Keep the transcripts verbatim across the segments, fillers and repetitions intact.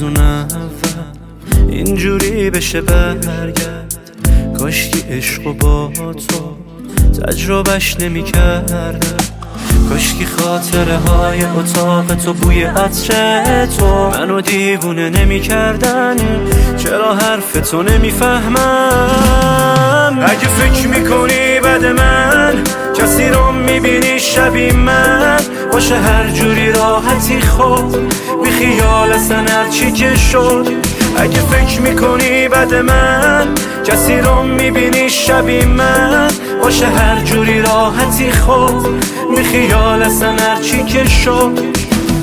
اون اول اینجوری بشه برگرد. کاشکی عشق با تو تجربهش نمی کردم، کاشکی خاطره های اتاق تو بوی عطر تو منو دیوونه نمی کردن. چرا حرف تو نمی فهمم؟ اگه فکر میکنی بد من کسی رو میبینی شبیه من، باشه هر جوری راحتی خود بی خیال اصلا هرچی که شد. اگه فکر میکنی بد من کسی رو میبینی شبیه من، باشه هر جوری راحتی خود بی خیال اصلا هرچی که شد.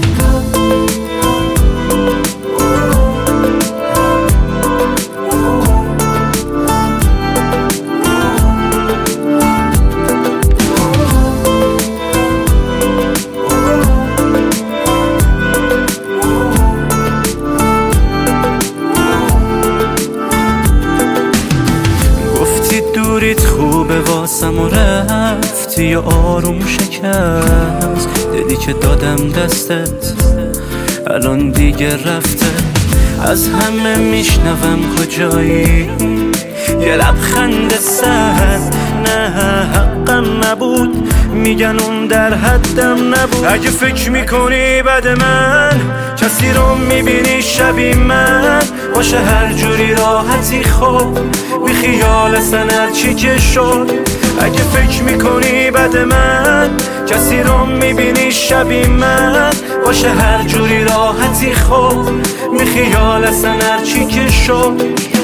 دوریت خوبه واسم و رفتی یا آروم شکست. دیدی که دادم دستت الان دیگه رفته. از همه میشنوم کجایی، یه لبخند سرد نه حقم نبود، میگن اون در حدم نبود. اگه فکر میکنی بد من کسی رو میبینی شبیه من، باشه هر جوری راحتی خود بی خیال اصلا هرچی که شد. اگه فکر میکنی بد من کسی رو میبینی شبیه من، باشه هر جوری راحتی خود بی خیال اصلا هرچی که شد.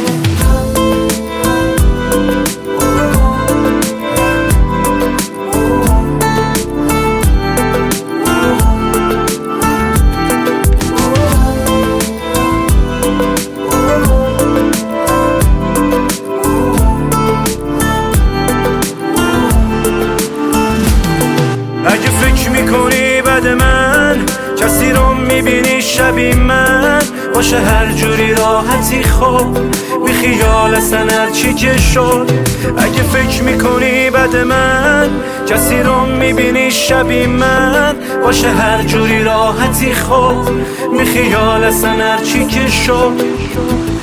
اگه فکر میکنی بد من کسی رو میبینی شبیه من، باشه هر جوری راحتی خود بی خیال اصلا هرچی که شد. اگه فکر میکنی بد من کسی رو میبینی شبیه من، باشه هر جوری راحتی خود بی خیال اصلا هرچی که شد.